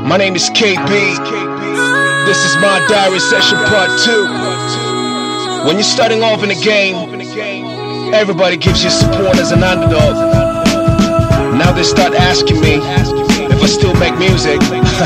My name is KB. This is my diary session part 2. When you're starting off in the game, everybody gives you support as an underdog. Now they start asking me if I still make music.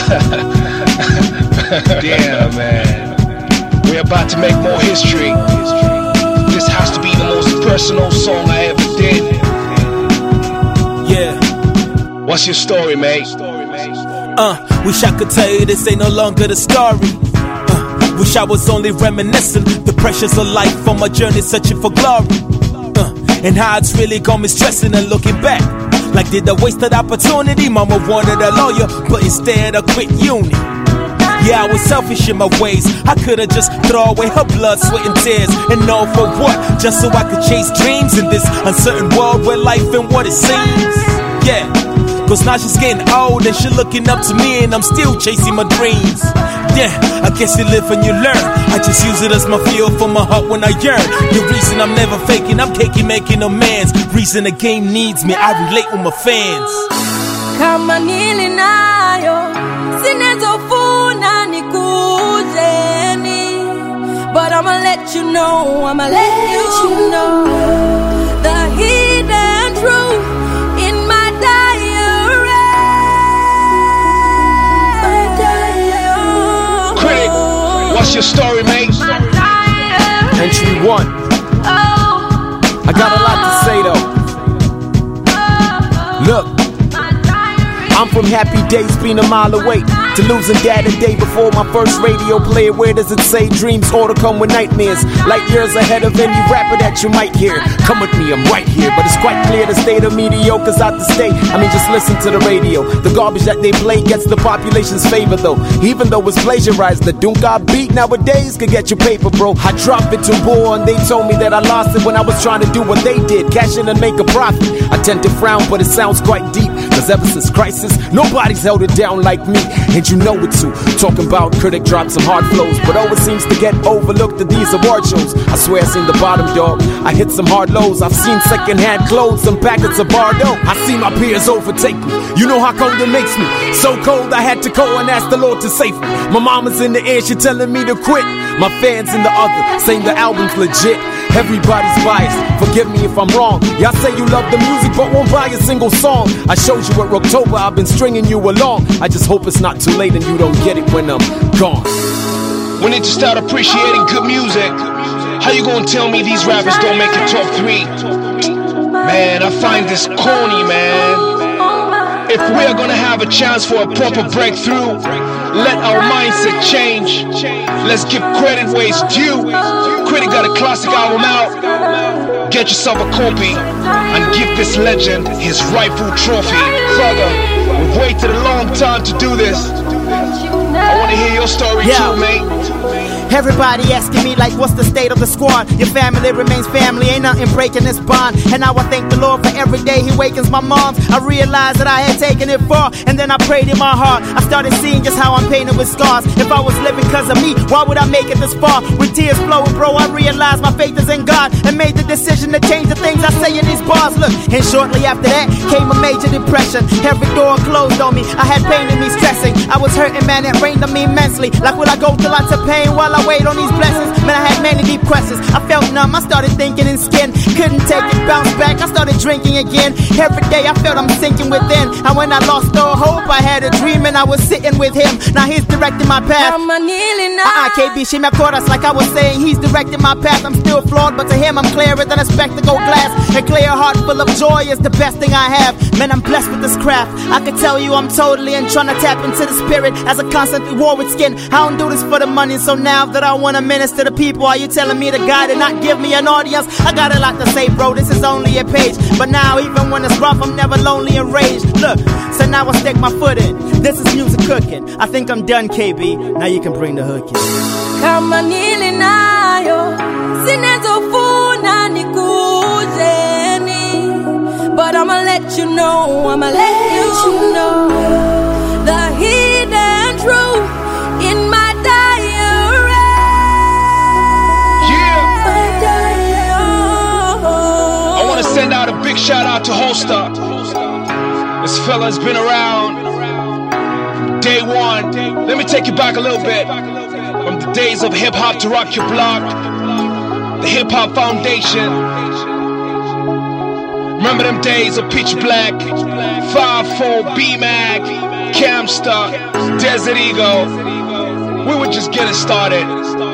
Damn, man. We're about to make more history. This has to be the most personal song I ever did. Yeah. What's your story, mate? Wish I could tell you this ain't no longer the story. Wish I was only reminiscing the pressures of life on my journey searching for glory. And how it's really got me stressing and looking back. Like did I waste that opportunity? Mama wanted a lawyer, but instead I quit uni. Yeah, I was selfish in my ways. I could've just throw away her blood, sweat and tears. And all for what? Just so I could chase dreams in this uncertain world where life ain't what it seems. Yeah, cause now she's getting old and she looking up to me and I'm still chasing my dreams. Yeah, I guess you live and you learn. I just use it as my fuel for my heart when I yearn. The reason I'm never faking, I'm caking, making amends. Reason the game needs me, I relate with my fans. Kama nilinayo sinezofuna nikujeni, but I'ma let you know, I'ma let you know the hidden truth in my diary. Critic, what's your story, mate? Entry 1. I got a lot to say though. Look, I'm from happy days being a mile away to losing dad a day before my first radio play. Where does it say dreams ought to come with nightmares? Light years ahead of any rapper that you might hear. Come with me, I'm right here. But it's quite clear the state of mediocre's out to stay. I mean, just listen to the radio. The garbage that they play gets the population's favor though. Even though it's plagiarized, the dunk I beat nowadays could get your paper, bro. I dropped it to war and they told me that I lost it when I was trying to do what they did, cash in and make a profit. I tend to frown, but it sounds quite deep. Cause ever since crisis, nobody's held it down like me. And you know it too. Talking about Critic dropped some hard flows, but always seems to get overlooked at these award shows. I swear I seen the bottom, dog. I hit some hard lows. I've seen secondhand clothes, some packets of Bardot. I see my peers overtake me. You know how cold it makes me. So cold I had to go and ask the Lord to save me. My mama's in the air, she telling me to quit. My fans in the other, saying the album's legit. Everybody's biased, forgive me if I'm wrong. Y'all say you love the music but won't buy a single song. I showed you at Rocktober, I've been stringing you along. I just hope it's not too late and you don't get it when I'm gone. We need to start appreciating good music. How you gonna tell me these rappers don't make it top 3? Man, I find this corny, man. If we're gonna have a chance for a proper breakthrough, let our mindset change. Let's give credit where it's due. Critic got a classic album out. Get yourself a copy and give this legend his rightful trophy. Brother, we've waited a long time to do this. I wanna hear your story too, mate. Everybody asking me like, what's the state of the squad? Your family remains family, ain't nothing breaking this bond. And now I thank the Lord for every day He wakens my moms. I realized that I had taken it far, and then I prayed in my heart. I started seeing just how I'm painted with scars. If I was living cause of me, why would I make it this far? With tears flowing, bro, I realized my faith is in God, and made the decision to change the things I say in these bars. Look, and shortly after that came a major depression. Every door closed on me, I had pain in me stressing. I was hurting, man, it rained on me immensely. Like, will I go through lots of pain while I wait on these blessings? Man, I had many deep questions. I felt numb, I started thinking in skin. Couldn't take it, bounced back, I started drinking again. Every day I felt I'm sinking within. And when I lost all hope, I had a dream and I was sitting with Him. Now He's directing my path. KB, she me chorus like I was saying. He's directing my path. I'm still flawed, but to Him I'm clearer than a spectacle glass. A clear heart full of joy is the best thing I have. Man, I'm blessed with this craft. I can tell you I'm totally in, trying to tap into the spirit as I constantly war with skin. I don't do this for the money, so now that I want to minister to people, are you telling me to God and not give me an audience? I got a lot to say, bro, this is only a page. But now even when it's rough, I'm never lonely and raged. Look, so now I stick my foot in. This is music cooking. I think I'm done, KB. Now you can bring the hook in. Kama nilinayo sinezofuna nikujeni, but I'ma let you know, I'ma let you know the hidden truth in my diary. I wanna send out a big shout out to Holster. This fella's been around day one. Let me take you back a little bit. From the days of hip hop to rock your block, the hip hop foundation. Remember them days of Pitch Black, 5-4, B-Mag, Camstar, Desert Eagle. We were just getting started.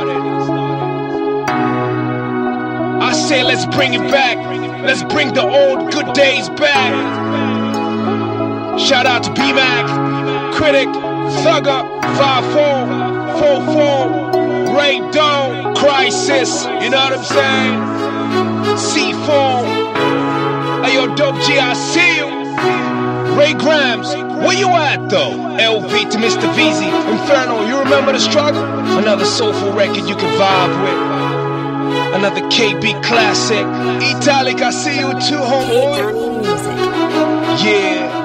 I say let's bring it back. Let's bring the old good days back. Shout out to B-Mag, Critic, Thugger, 5-4, 4-4, Ray Doe, Crisis, you know what I'm saying? C4, Ayo Dope G, I see you. Ray Grams, where you at though? LV to Mr. VZ, Inferno, you remember the struggle? Another soulful record you can vibe with. Another KB classic. Italic, I see you too, homeboy. Yeah.